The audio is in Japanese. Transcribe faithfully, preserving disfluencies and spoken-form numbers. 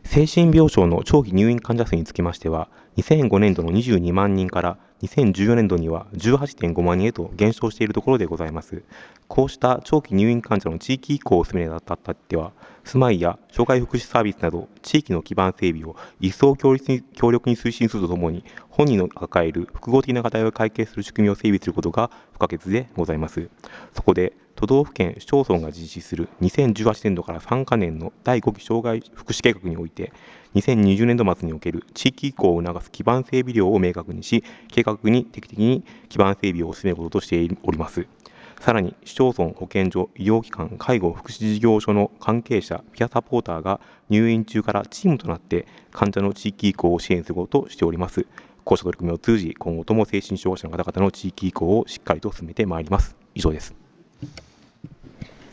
精神病床の長期入院患者数につきましては、にせんごねんどのにじゅうにまん人からにせんじゅうよねんどにはじゅうはちてんごまん人へと減少しているところでございます。こうした長期入院患者の地域移行を進めるにあたっては、住まいや障害福祉サービスなど地域の基盤整備を一層強烈に強力に推進するとともに、本人の抱える複合的な課題を解決する仕組みを整備することが不可欠でございます。そこで、都道府県市町村が実施するにせんじゅうはちねんどからさんかねんのだいごき障害福祉計画において、にせんにじゅうねんど末における地域移行を促す基盤整備量を明確にし、計画に適的に基盤整備を進めることとしております。さらに、市町村、保健所、医療機関、介護、福祉事業所の関係者、ピアサポーターが入院中からチームとなって患者の地域移行を支援することとしております。こうした取り組みを通じ、今後とも精神障害者の方々の地域移行をしっかりと進めてまいります。以上です。